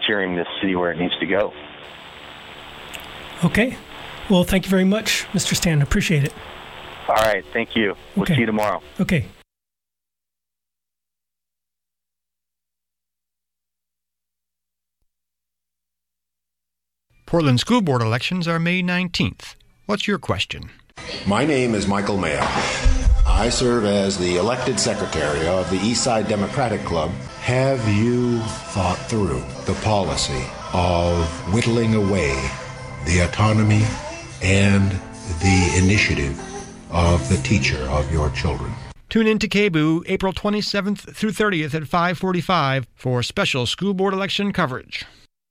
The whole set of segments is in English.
steering this city where it needs to go. Okay. Well, thank you very much, Mr. Stan. Appreciate it. All right. Thank you. We'll see you tomorrow. Okay. Portland School Board elections are May 19th. What's your question? My name is Michael Mayo. I serve as the elected secretary of the Eastside Democratic Club. Have you thought through the policy of whittling away the autonomy and the initiative of the teacher of your children? Tune in to KBOO April 27th through 30th at 5:45 for special school board election coverage.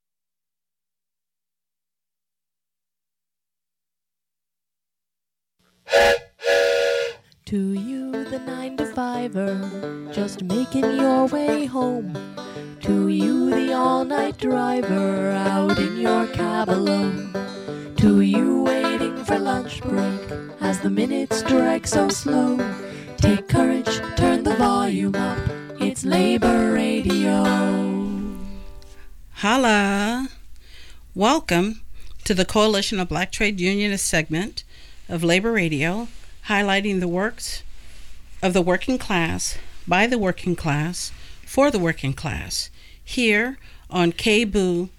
To you, the 9-to-5er, just making your way home. To you, the all-night driver, out in your cab alone. To you, waiting for lunch break, as the minutes drag so slow. Take courage, turn the volume up, it's Labor Radio. Holla! Welcome to the Coalition of Black Trade Unionists segment of Labor Radio, highlighting the works of the working class, by the working class, for the working class, here on KBOO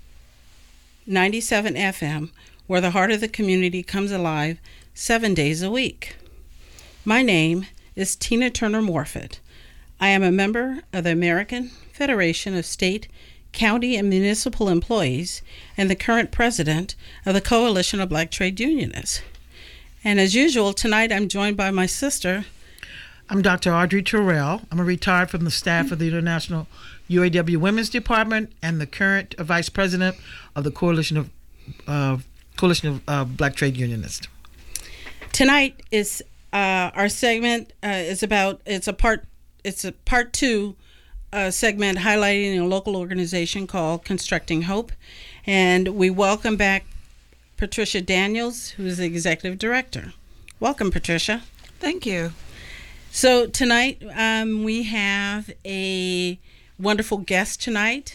97 FM, where the heart of the community comes alive 7 days a week. My name is Tina Turner Morfitt. I am a member of the American Federation of State, County, and Municipal Employees and the current president of the Coalition of Black Trade Unionists. And as usual, tonight I'm joined by my sister. I'm Dr. Audrey Terrell. I'm a retired from the staff of the International UAW Women's Department and the current vice president of the Coalition of Black Trade Unionists. Tonight is our segment is about it's a part two segment highlighting a local organization called Constructing Hope, and we welcome back Patricia Daniels, who is the executive director. Welcome, Patricia. Thank you. So tonight we have a wonderful guest tonight,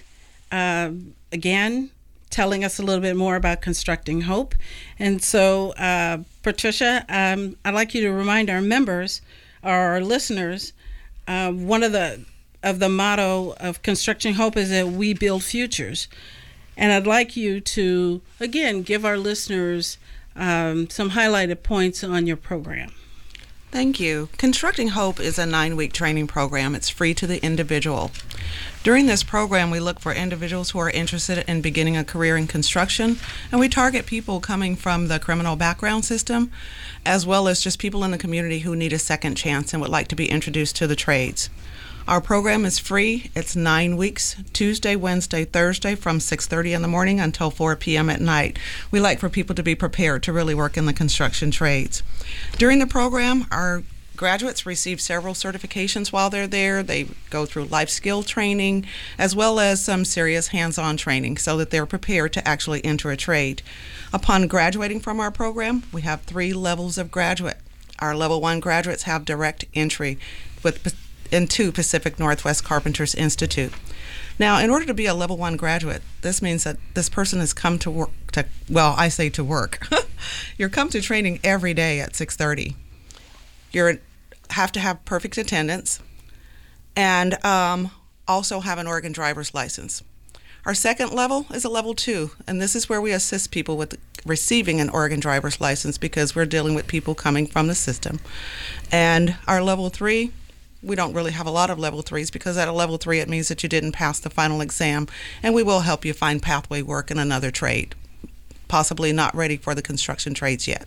again, telling us a little bit more about Constructing Hope. And so, Patricia, I'd like you to remind our members, our listeners, one of the motto of Constructing Hope is that we build futures. And I'd like you to, again, give our listeners some highlighted points on your program. Thank you. Constructing Hope is a 9-week training program. It's free to the individual. During this program, we look for individuals who are interested in beginning a career in construction, and we target people coming from the criminal background system, as well as just people in the community who need a second chance and would like to be introduced to the trades. Our program is free. It's 9 weeks, Tuesday, Wednesday, Thursday, from 6:30 in the morning until 4 p.m. at night. We like for people to be prepared to really work in the construction trades. During the program, our graduates receive several certifications while they're there. They go through life skill training, as well as some serious hands-on training so that they're prepared to actually enter a trade. Upon graduating from our program, we have 3 levels of graduate. Our level 1 graduates have direct entry into Pacific Northwest Carpenters Institute. Now, in order to be a level 1 graduate, this means that this person has come to work, I say to work. You're come to training every day at 6:30. You have to have perfect attendance and also have an Oregon driver's license. Our second level is a level 2, and this is where we assist people with receiving an Oregon driver's license because we're dealing with people coming from the system. And our level 3, we don't really have a lot of level 3s because at a level 3 it means that you didn't pass the final exam, and we will help you find pathway work in another trade, possibly not ready for the construction trades yet.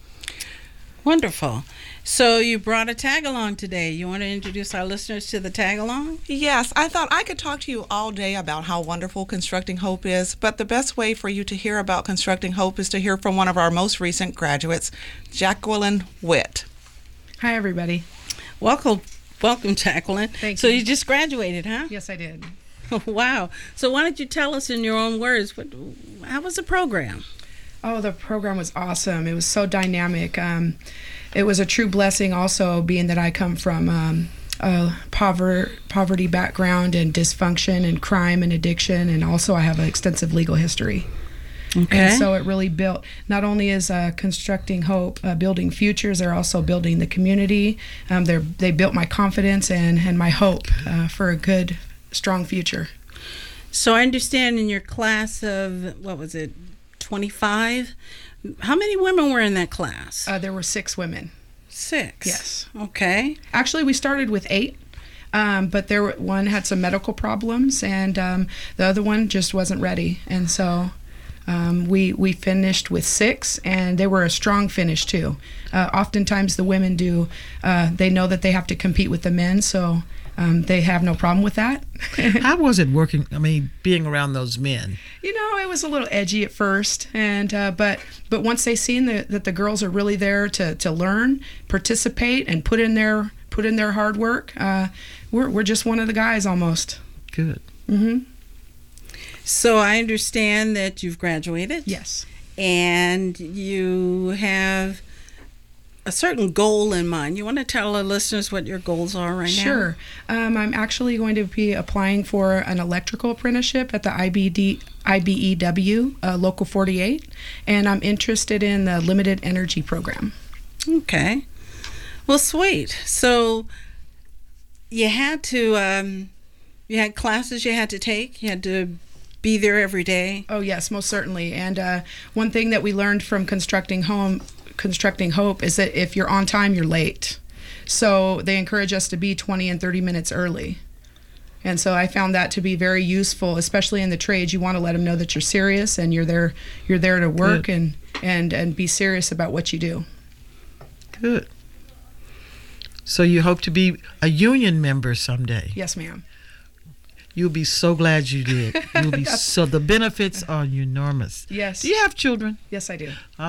Wonderful. So you brought a tag-along today. You want to introduce our listeners to the tag-along? Yes, I thought I could talk to you all day about how wonderful Constructing Hope is, but the best way for you to hear about Constructing Hope is to hear from one of our most recent graduates, Jacqueline Witt. Hi, everybody. Welcome, Jacqueline. Thank you. So you just graduated, huh? Yes, I did. Wow. So why don't you tell us in your own words, how was the program? Oh, the program was awesome. It was so dynamic. It was a true blessing also, being that I come from poverty background and dysfunction and crime and addiction, and also I have an extensive legal history. Okay. And so it really built, not only is Constructing Hope building futures, they're also building the community. They built my confidence and my hope for a good, strong future. So I understand in your class of, 25? How many women were in that class? There were 6 women. 6? Yes. Okay. Actually, we started with 8. But one had some medical problems, and the other one just wasn't ready. And so we finished with 6, and they were a strong finish too. Oftentimes the women they know that they have to compete with the men, so they have no problem with that. How was it working? I mean, being around those men. It was a little edgy at first, and but once they seen that the girls are really there to learn, participate, and put in their hard work, we're just one of the guys almost. Good. Mm-hmm. So I understand that you've graduated. Yes. And you have a certain goal in mind. You want to tell our listeners what your goals are right now? Sure. I'm actually going to be applying for an electrical apprenticeship at the IBEW, Local 48, and I'm interested in the limited energy program. Okay. Well, sweet. So you had to, you had classes you had to take. You had to be there every day. Oh, yes, most certainly. And one thing that we learned from Constructing Hope is that if you're on time, you're late. So they encourage us to be 20 and 30 minutes early. And so I found that to be very useful, especially in the trades. You want to let them know that you're serious and you're there to work and be serious about what you do. Good. So you hope to be a union member someday? Yes, ma'am. You'll be so glad you did. You'll be so, the benefits are enormous. Yes. Do you have children? Yes, I do.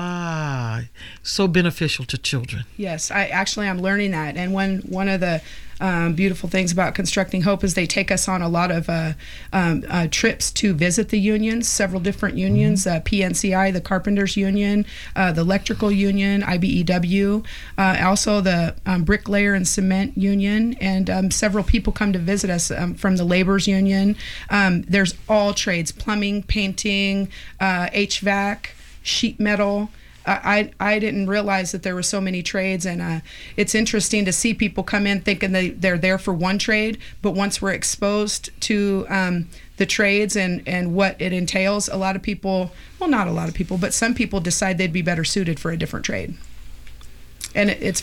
So beneficial to children. Yes, I'm learning that. And one of the beautiful things about Constructing Hope is they take us on a lot of trips to visit the unions, several different unions, PNCI, the Carpenters Union, the Electrical Union, IBEW, also the Bricklayer and Cement Union, and several people come to visit us from the Laborers Union. There's all trades, plumbing, painting, HVAC, sheet metal. I didn't realize that there were so many trades, and it's interesting to see people come in thinking they're there for one trade, but once we're exposed to the trades and what it entails, a lot of people, well, not a lot of people, but some people decide they'd be better suited for a different trade. And it's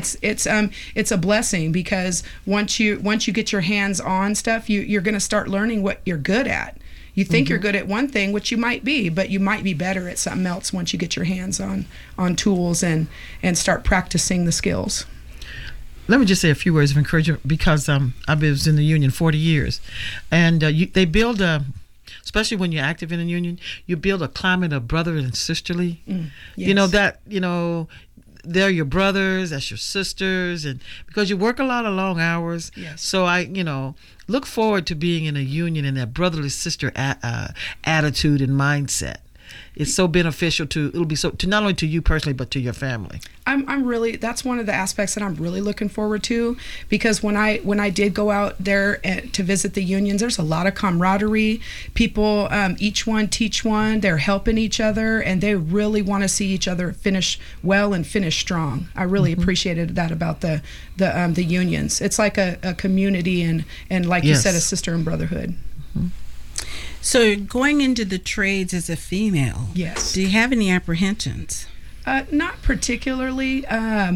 a blessing, because once you get your hands on stuff, you're going to start learning what you're good at. You think you're good at one thing, which you might be, but you might be better at something else once you get your hands on tools and start practicing the skills. Let me just say a few words of encouragement, because I was in the union 40 years, and they build especially when you're active in a union, you build a climate of brotherly and sisterly. Yes. They're your brothers, that's your sisters, and because you work a lot of long hours. Yes. So I look forward to being in a union and that brotherly sister attitude and mindset. It's so beneficial it'll be to not only to you personally, but to your family. I'm really, that's one of the aspects that I'm really looking forward to, because when I did go out there to visit the unions, there's a lot of camaraderie. People, each one teach one, they're helping each other, and they really want to see each other finish well and finish strong. I really appreciated that about the unions. It's like a community and like you said, a sister and brotherhood. Mm-hmm. So going into the trades as a female, yes. Do you have any apprehensions? Not particularly. I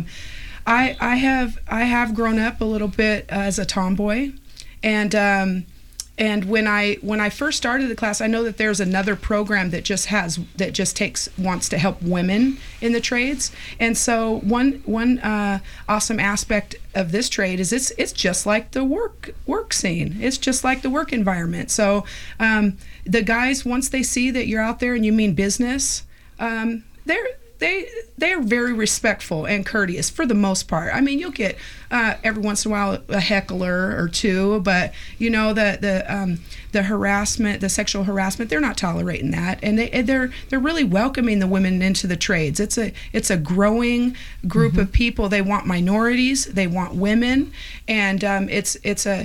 have grown up a little bit as a tomboy, and when I first started the class, I know that there's another program that wants to help women in the trades, and so one awesome aspect of this trade is it's just like the work scene. It's just like the work environment. So the guys, once they see that you're out there and you mean business, they're very respectful and courteous for the most part. I mean, you'll get every once in a while a heckler or two, but you know the harassment, the sexual harassment, they're not tolerating that, and they're really welcoming the women into the trades. It's a growing group of people. They want minorities, they want women, and it's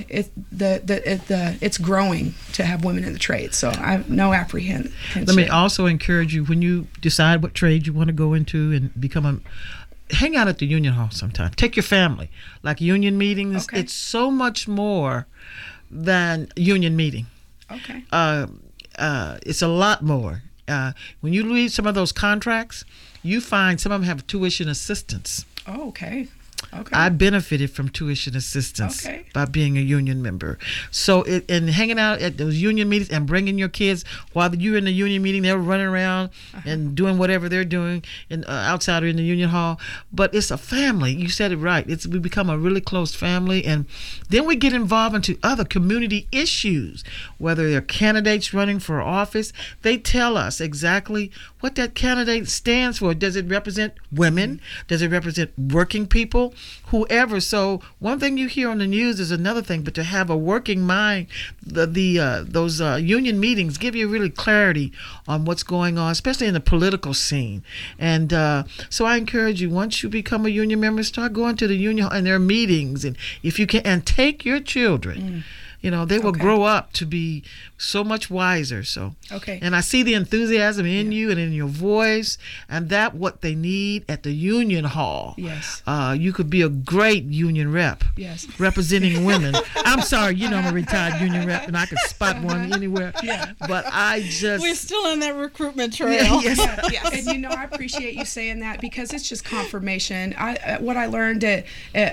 growing to have women in the trades. So I have no apprehension. Let me also encourage you, when you decide what trade you want to go into and hang out at the union hall sometime. Take your family. Like union meetings, it's so much more than union meeting. Okay. It's a lot more. When you read some of those contracts, you find some of them have tuition assistance. Oh, okay. Okay. I benefited from tuition assistance by being a union member. So, and hanging out at those union meetings and bringing your kids while you're in the union meeting, they're running around and doing whatever they're doing outside or in the union hall. But it's a family. You said it right. We become a really close family, and then we get involved into other community issues. Whether they're candidates running for office, they tell us exactly what that candidate stands for. Does it represent women? Does it represent working people? Whoever. So one thing you hear on the news is another thing, but to have a working mind, those union meetings give you really clarity on what's going on, especially in the political scene. And so I encourage you, once you become a union member, start going to the union and their meetings, and if you can, and take your children. You know, they will grow up to be so much wiser. So, and I see the enthusiasm in you and in your voice, and that what they need at the union hall. Yes. You could be a great union rep. Yes. Representing women. I'm sorry, you know I'm a retired union rep, and I could spot one anywhere. Yeah. But we're still on that recruitment trail. Yes. And you know, I appreciate you saying that, because it's just confirmation. What I learned at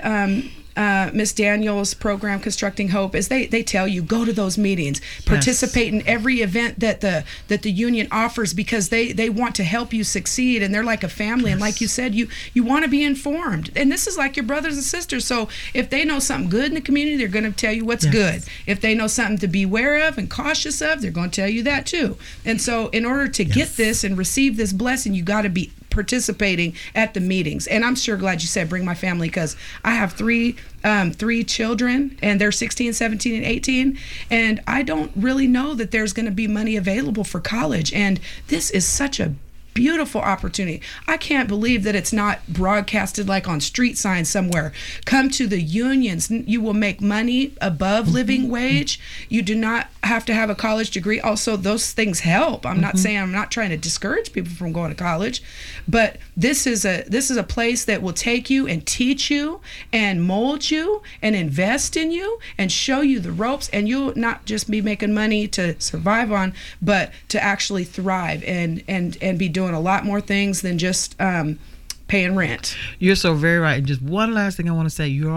Miss Daniels' program, Constructing Hope, is they tell you, go to those meetings, participate in every event that the union offers, because they want to help you succeed, and they're like a family. And like you said, you want to be informed, and this is like your brothers and sisters. So if they know something good in the community, they're going to tell you what's good. If they know something to be aware of and cautious of, they're going to tell you that too. And so in order to get this and receive this blessing, you got to be participating at the meetings. And I'm sure glad you said bring my family, because I have three children, and they're 16, 17, and 18, and I don't really know that there's going to be money available for college, and this is such a beautiful opportunity. I can't believe that it's not broadcasted like on street signs somewhere. Come to the unions. You will make money above living wage. You do not have to have a college degree. Also, those things help. I'm not trying to discourage people from going to college, but this is a place that will take you and teach you and mold you and invest in you and show you the ropes, and you'll not just be making money to survive on, but to actually thrive and be doing a lot more things than just paying rent. You're so very right. And just one last thing I want to say, you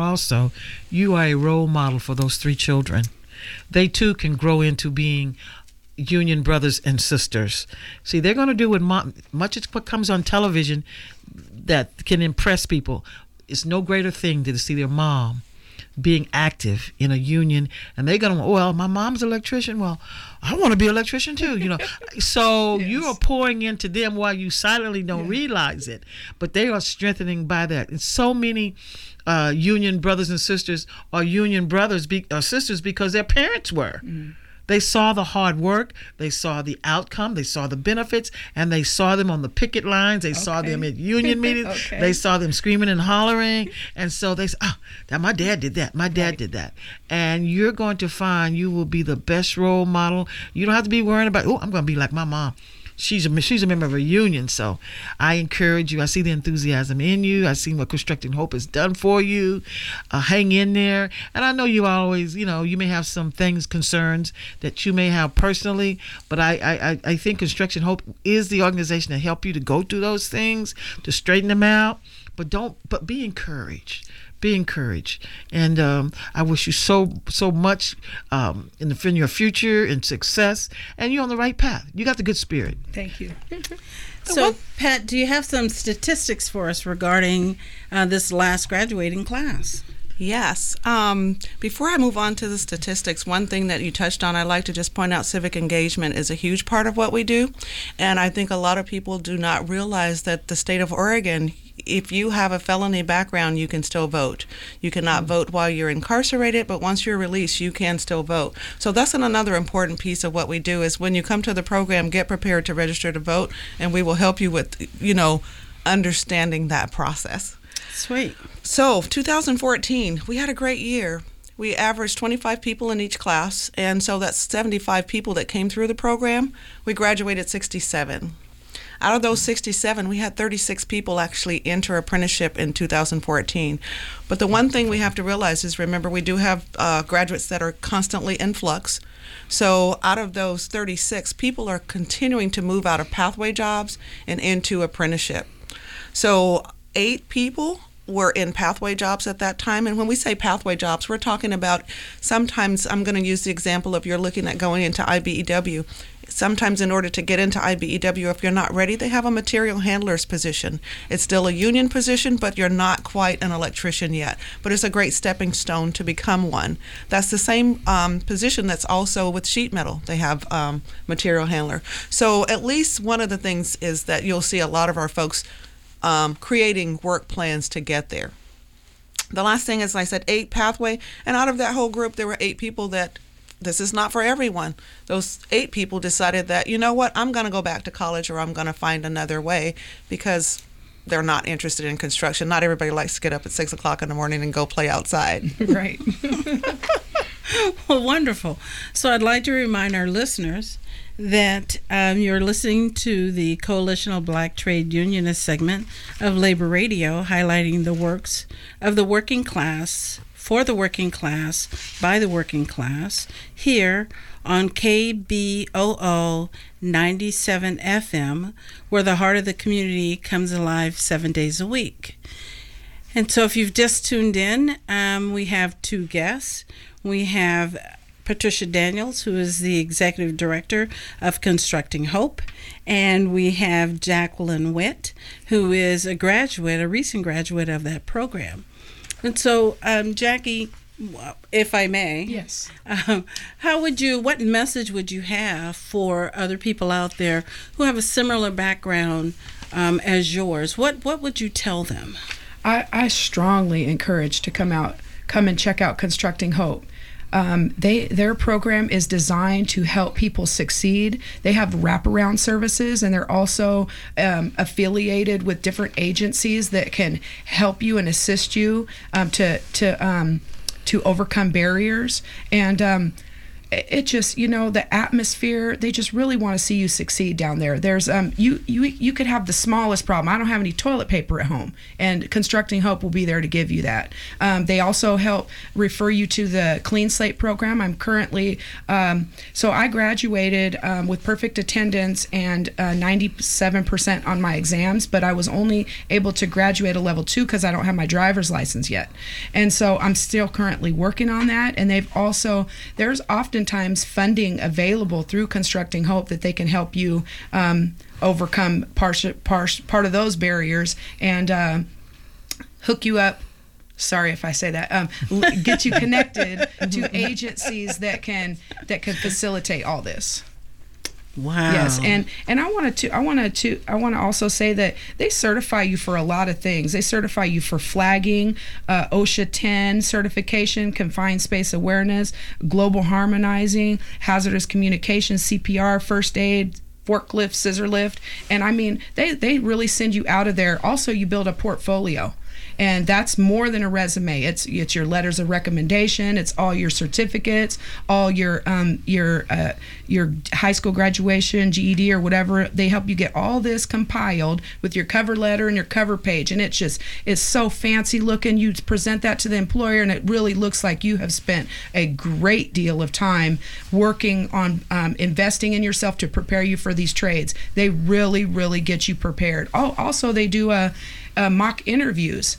are a role model for those three children. They too can grow into being union brothers and sisters. See, they're going to do much as what comes on television that can impress people. It's no greater thing than to see their mom being active in a union, and they're going to, well, my mom's an electrician. Well, I want to be an electrician too, you know. So you are pouring into them while you silently don't realize it, but they are strengthening by that. And so many union brothers and sisters are union brothers or sisters because their parents were. They saw the hard work, they saw the outcome, they saw the benefits, and they saw them on the picket lines, they saw them at union meetings, they saw them screaming and hollering, and so they said, my dad did that, my dad did that. And you're going to find you will be the best role model. You don't have to be worrying about, I'm going to be like my mom. She's a member of a union, so I encourage you. I see the enthusiasm in you. I see what Constructing Hope has done for you. Hang in there. And I know you always, you may have some concerns that you may have personally, but I think Constructing Hope is the organization to help you to go through those things, to straighten them out. But be encouraged. Be encouraged, and I wish you so much in your future and success. And you're on the right path. You got the good spirit. Thank you. So, Pat, do you have some statistics for us regarding this last graduating class? Yes. Before I move on to the statistics, one thing that you touched on, I'd like to just point out civic engagement is a huge part of what we do. And I think a lot of people do not realize that the state of Oregon, if you have a felony background, you can still vote. You cannot vote while you're incarcerated, but once you're released, you can still vote. So that's another important piece of what we do is when you come to the program, get prepared to register to vote, and we will help you with, understanding that process. Sweet. So 2014, we had a great year. We averaged 25 people in each class, and so that's 75 people that came through the program. We graduated 67. Out of those 67, we had 36 people actually enter apprenticeship in 2014. But the one thing we have to realize is, remember, we do have graduates that are constantly in flux. So out of those 36, people are continuing to move out of pathway jobs and into apprenticeship. So 8 people were in pathway jobs at that time. And when we say pathway jobs, we're talking about sometimes, I'm going to use the example of you're looking at going into IBEW. Sometimes in order to get into IBEW, if you're not ready, they have a material handler's position. It's still a union position, but you're not quite an electrician yet. But it's a great stepping stone to become one. That's the same position that's also with sheet metal. They have material handler. So at least one of the things is that you'll see a lot of our folks creating work plans to get there. The last thing is, I said 8 pathway, and out of that whole group, there were 8 people that this is not for everyone. Those 8 people decided that, you know what, I'm going to go back to college, or I'm going to find another way, because they're not interested in construction. Not everybody likes to get up at 6 o'clock in the morning and go play outside. Right. Well, wonderful. So I'd like to remind our listeners that you're listening to the Coalition of Black Trade Unionist segment of Labor Radio, highlighting the works of the working class, for the working class, by the working class, here on KBOO 97 FM, where the heart of the community comes alive 7 days a week. And so if you've just tuned in, we have 2 guests. We have Patricia Daniels, who is the Executive Director of Constructing Hope, and we have Jacqueline Witt, who is a recent graduate of that program. And so, Jackie, if I may, yes, what message would you have for other people out there who have a similar background as yours? What would you tell them? I strongly encourage to come and check out Constructing Hope. Their program is designed to help people succeed. They have wraparound services, and they're also affiliated with different agencies that can help you and assist you to overcome barriers. And it just, the atmosphere, they just really want to see you succeed down there. There's you could have the smallest problem. I don't have any toilet paper at home, and Constructing Hope will be there to give you that. They also help refer you to the Clean Slate program. I'm currently so I graduated with perfect attendance and 97% on my exams, but I was only able to graduate a level 2 because I don't have my driver's license yet. And so I'm still currently working on that. And there's oftentimes funding available through Constructing Hope that they can help you overcome part of those barriers and hook you up. Sorry if I say that. Get you connected to agencies that can facilitate all this. Wow. Yes, and I want to also say that they certify you for a lot of things. They certify you for flagging, OSHA 10 certification, confined space awareness, global harmonizing, hazardous communication, CPR, first aid, forklift, scissor lift, and I mean they really send you out of there. Also, you build a portfolio. And that's more than a resume. It's your letters of recommendation. It's all your certificates, all your high school graduation, GED or whatever. They help you get all this compiled with your cover letter and your cover page. And it's so fancy looking. You present that to the employer, and it really looks like you have spent a great deal of time working on investing in yourself to prepare you for these trades. They really, really get you prepared. Also, they do mock interviews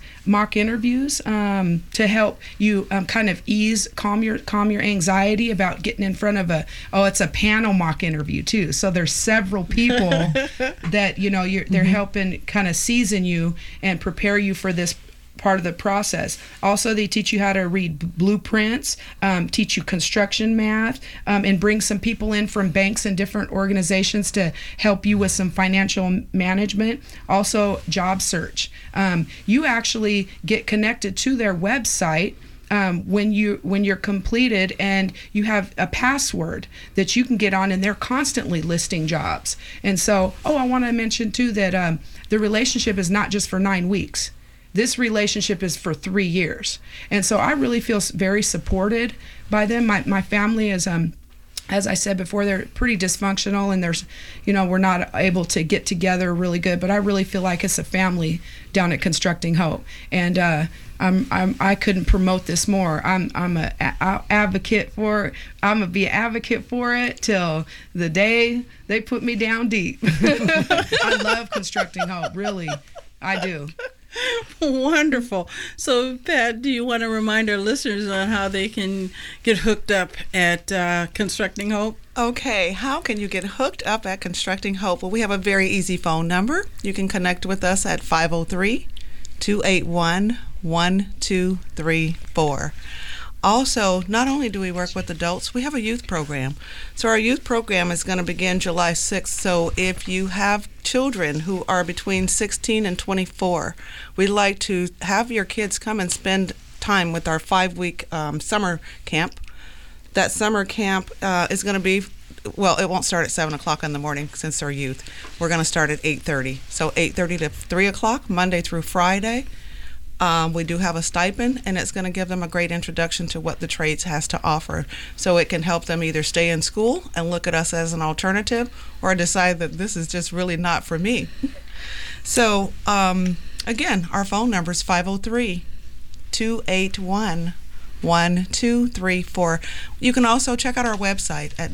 to help you kind of calm your anxiety about getting in front of it's a panel mock interview too. So there's several people that they're helping kind of season you and prepare you for this part of the process. Also, they teach you how to read blueprints, teach you construction math, and bring some people in from banks and different organizations to help you with some financial management. Also, job search. You actually get connected to their website when you're completed, and you have a password that you can get on, and they're constantly listing jobs. And so, I want to mention too that the relationship is not just for 9 weeks. This relationship is for 3 years. And so I really feel very supported by them. My family is, as I said before, they're pretty dysfunctional, and there's, we're not able to get together really good, but I really feel like it's a family down at Constructing Hope. And I couldn't promote this more. I'm an advocate for it. I'm gonna be an advocate for it till the day they put me down deep. I love Constructing Hope, really, I do. Wonderful. So, Pat, do you want to remind our listeners on how they can get hooked up at Constructing Hope? Okay, how can you get hooked up at Constructing Hope? Well, we have a very easy phone number. You can connect with us at 503-281-1234. Also, not only do we work with adults, we have a youth program. So our youth program is going to begin July 6th. So if you have children who are between 16 and 24, we'd like to have your kids come and spend time with our 5-week summer camp. That summer camp is going to be, well, it won't start at 7 o'clock in the morning since they're youth. We're going to start at 8:30. So 8:30 to 3 o'clock, Monday through Friday. We do have a stipend, and it's going to give them a great introduction to what the trades has to offer. So it can help them either stay in school and look at us as an alternative, or decide that this is just really not for me. So, again, our phone number is 503-281-1234. You can also check out our website at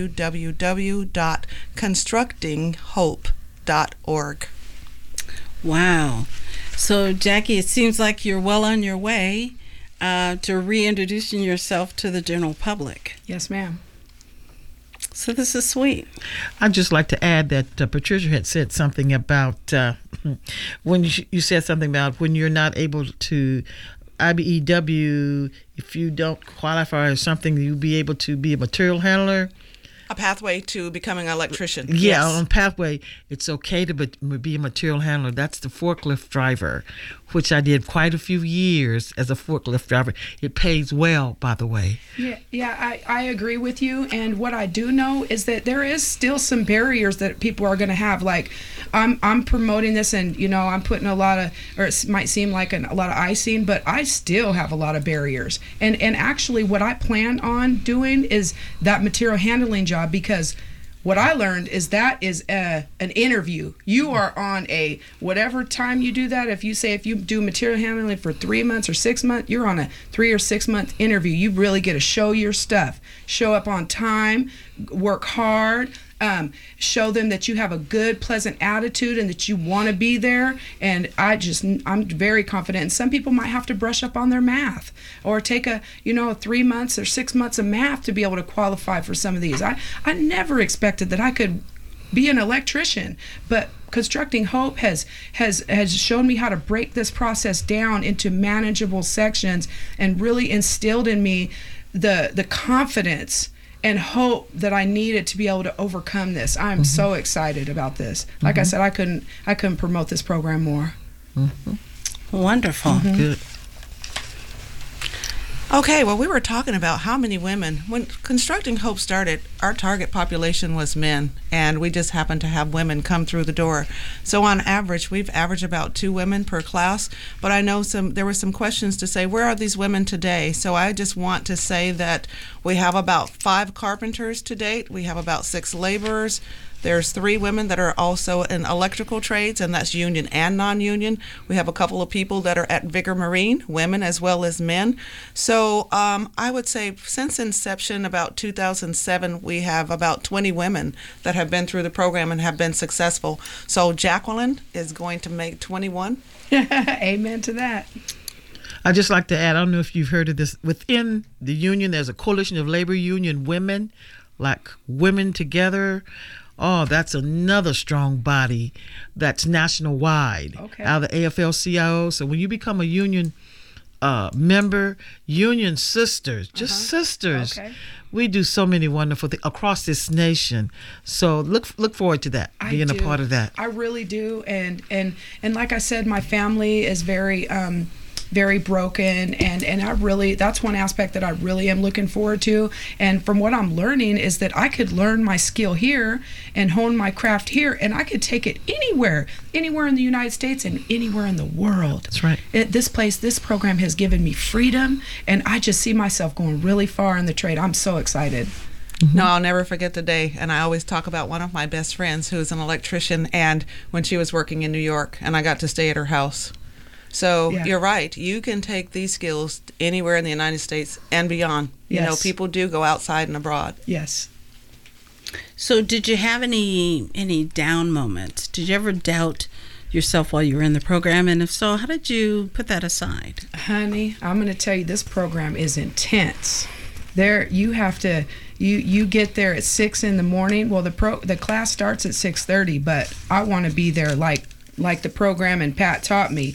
www.constructinghope.org. Wow. So, Jackie, it seems like you're well on your way to reintroducing yourself to the general public. Yes, ma'am. So this is sweet. I'd just like to add that Patricia had said something about when you said something about when you're not able to IBEW, if you don't qualify or something, you'll be able to be a material handler. A pathway to becoming an electrician. Yeah, yes. On pathway, it's okay to be a material handler. That's the forklift driver, which I did quite a few years as a forklift driver. It pays well, by the way. Yeah, I agree with you. And what I do know is that there is still some barriers that people are going to have. Like, I'm promoting this, and I'm putting a lot of, or it might seem like a lot of icing, but I still have a lot of barriers. And actually, what I plan on doing is that material handling job, because what I learned is that is an interview. You are on a, whatever time you do that, if you do material handling for 3 months or 6 months, you're on a 3 or 6 month interview. You really get to show your stuff, show up on time, work hard, show them that you have a good, pleasant attitude and that you want to be there. And I'm very confident. And some people might have to brush up on their math or take a 3 months or 6 months of math to be able to qualify for some of these. I never expected that I could be an electrician, but Constructing Hope has shown me how to break this process down into manageable sections and really instilled in me the confidence and hope that I needed to be able to overcome this. I'm so excited about this. Like I said, I couldn't promote this program more. Wonderful. Good. Okay, well, we were talking about how many women. When Constructing Hope started, our target population was men, and we just happened to have women come through the door. So on average, we've averaged about 2 women per class, but I know there were some questions to say, where are these women today? So I just want to say that we have about 5 carpenters to date. We have about 6 laborers. There's 3 women that are also in electrical trades, and that's union and non-union. We have a couple of people that are at Vigor Marine, women as well as men. So I would say since inception, about 2007, we have about 20 women that have been through the program and have been successful. So Jacqueline is going to make 21. Amen to that. I'd just like to add, I don't know if you've heard of this, within the union, there's a coalition of labor union women, like Women Together. Oh, that's another strong body that's national wide out of the AFL-CIO. So when you become a union member, union sisters, just sisters, we do so many wonderful things across this nation. So look forward to that, being a part of that. I really do, and like I said, my family is very broken, and I really, that's one aspect that I really am looking forward to. And from what I'm learning is that I could learn my skill here and hone my craft here, and I could take it anywhere in the United States and anywhere in the world. That's right. This program has given me freedom, and I just see myself going really far in the trade. I'm so excited. No, I'll never forget the day. And I always talk about one of my best friends who's an electrician, and when she was working in New York, and I got to stay at her house. So you're right. You can take these skills anywhere in the United States and beyond. Yes. You know, people do go outside and abroad. Yes. So did you have any down moments? Did you ever doubt yourself while you were in the program? And if so, how did you put that aside? Honey, I'm going to tell you, this program is intense. There, you have to, you get there at 6 in the morning. Well, the class starts at 6:30, but I want to be there like the program and Pat taught me,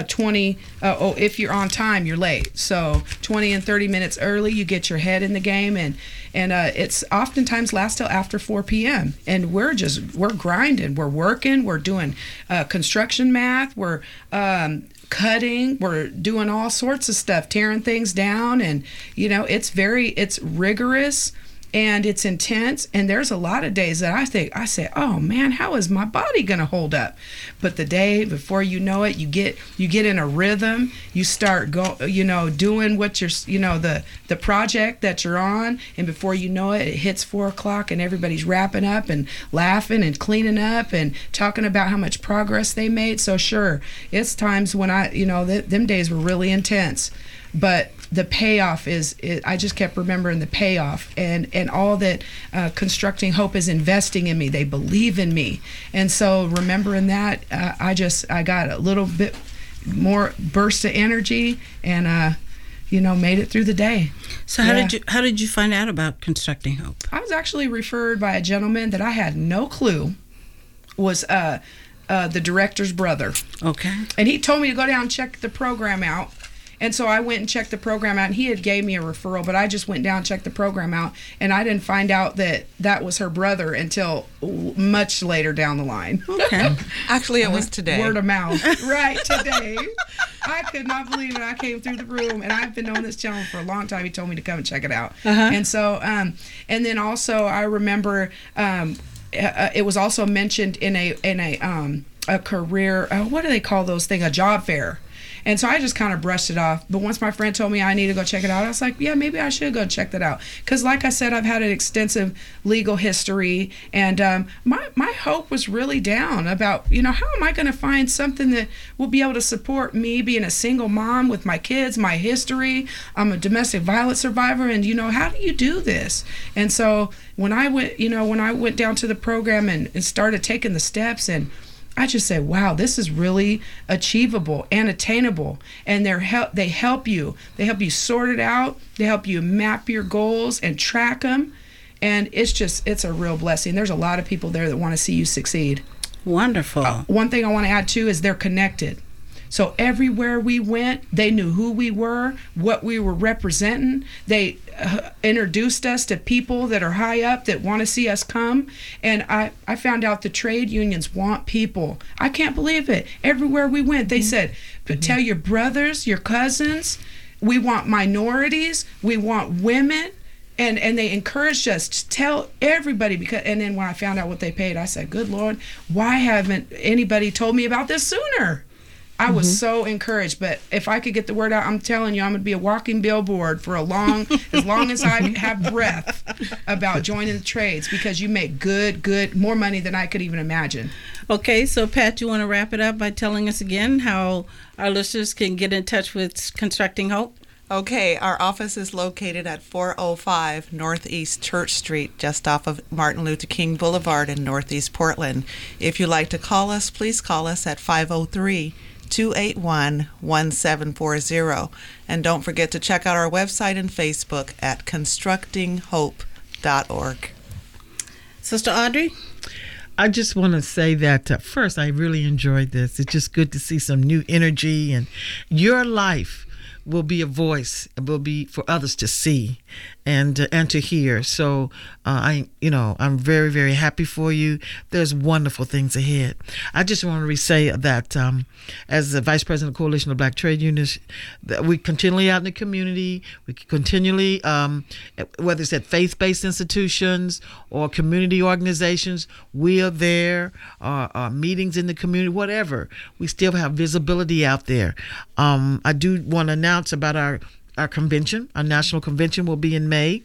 if you're on time, you're late. So 20 and 30 minutes early, you get your head in the game, and it's oftentimes lasts till after 4 p.m. And we're grinding, we're working, we're doing construction math, we're cutting, we're doing all sorts of stuff, tearing things down, and it's rigorous. And it's intense, and there's a lot of days that I say, oh man, how is my body gonna hold up? But the day before you know it, you get in a rhythm. You start doing what you're, the project that you're on, and before you know it, it hits 4 o'clock, and everybody's wrapping up and laughing and cleaning up and talking about how much progress they made. So sure, it's times when them days were really intense, but the payoff I just kept remembering the payoff and all that Constructing Hope is investing in me. They believe in me. And so remembering that, I got a little bit more burst of energy and, made it through the day. So how did you find out about Constructing Hope? I was actually referred by a gentleman that I had no clue was the director's brother. Okay. And he told me to go down and check the program out. And so I went and checked the program out, and he had gave me a referral, but I just went down and checked the program out, and I didn't find out that was her brother until much later down the line. Okay. Actually, it was today. Word of mouth. Right, today. I could not believe it. I came through the room, and I've been knowing this gentleman for a long time. He told me to come and check it out. And so, and then also I remember it was also mentioned in a career, what do they call those things, a job fair. And so I just kind of brushed it off. But once my friend told me I need to go check it out, I was like, yeah, maybe I should go check that out. Because like I said, I've had an extensive legal history. And my hope was really down about, how am I going to find something that will be able to support me being a single mom with my kids, my history. I'm a domestic violence survivor. And, how do you do this? And so when I went down to the program and started taking the steps, and I just say, wow, this is really achievable and attainable. And they help you. They help you sort it out. They help you map your goals and track them. And it's a real blessing. There's a lot of people there that want to see you succeed. Wonderful. One thing I want to add too is they're connected. So everywhere we went, they knew who we were, what we were representing. They introduced us to people that are high up that want to see us come. And I found out the trade unions want people. I can't believe it. Everywhere we went, they said, tell your brothers, your cousins, we want minorities, we want women. And they encouraged us to tell everybody, and then when I found out what they paid, I said, good Lord, why haven't anybody told me about this sooner? I was so encouraged, but if I could get the word out, I'm telling you, I'm going to be a walking billboard for as long as I have breath about joining the trades, because you make good, more money than I could even imagine. Okay, so Pat, you want to wrap it up by telling us again how our listeners can get in touch with Constructing Hope? Okay, our office is located at 405 Northeast Church Street, just off of Martin Luther King Boulevard in Northeast Portland. If you'd like to call us, please call us at 503-281-1740. And don't forget to check out our website and Facebook at constructinghope.org. Sister Audrey? I just want to say that first, I really enjoyed this. It's just good to see some new energy, and your life will be a voice, will be for others to see and to hear. So I'm very, very happy for you. There's wonderful things ahead. I just want to say that as the Vice President of the Coalition of Black Trade Unions, that we continually out in the community. We continually, whether it's at faith-based institutions or community organizations, we are there. Meetings in the community, whatever. We still have visibility out there. I do want to announce about our convention. Our national convention will be in May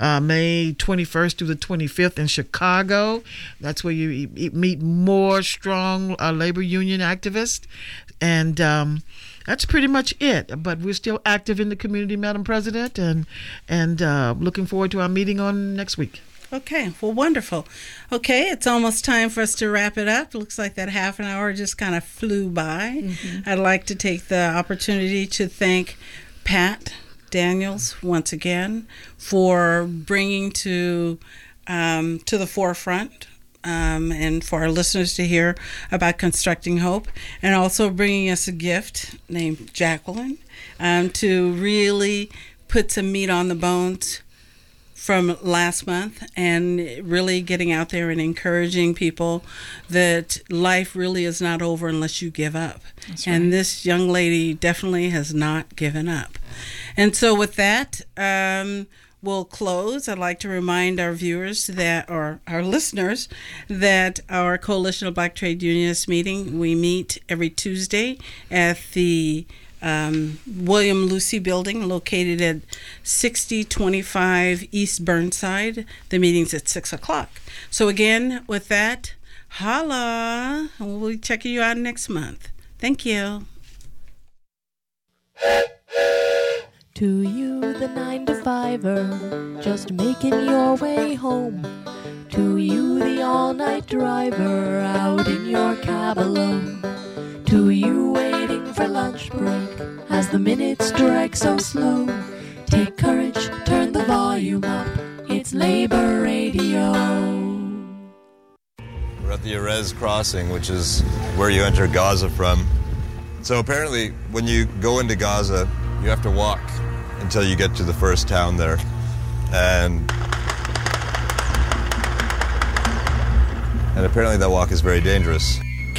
21st through the 25th in Chicago. That's where you meet more strong labor union activists. And that's pretty much it. But we're still active in the community, Madam President, and looking forward to our meeting on next week. Okay, well, wonderful. Okay, it's almost time for us to wrap it up. Looks like that half an hour just kind of flew by. Mm-hmm. I'd like to take the opportunity to thank Pat Daniels once again for bringing to the forefront and for our listeners to hear about Constructing Hope, and also bringing us a gift named Jacqueline to really put some meat on the bones from last month, and really getting out there and encouraging people that life really is not over unless you give up. That's right. And this young lady definitely has not given up. And so with that, we'll close. I'd like to remind our viewers or our listeners that our Coalition of Black Trade Unionists meeting, we meet every Tuesday at the William Lucy building located at 6025 East Burnside. The meeting's at 6:00. So again, with that, holla, and we'll be checking you out next month. Thank you. To you, the 9-to-5er, just making your way home. To you, the all-night driver, out in your cab alone. To you, waiting for lunch break, as the minutes drag so slow. Take courage, turn the volume up, it's Labor Radio. We're at the Erez crossing, which is where you enter Gaza from. So apparently, when you go into Gaza, you have to walk until you get to the first town there. And apparently that walk is very dangerous.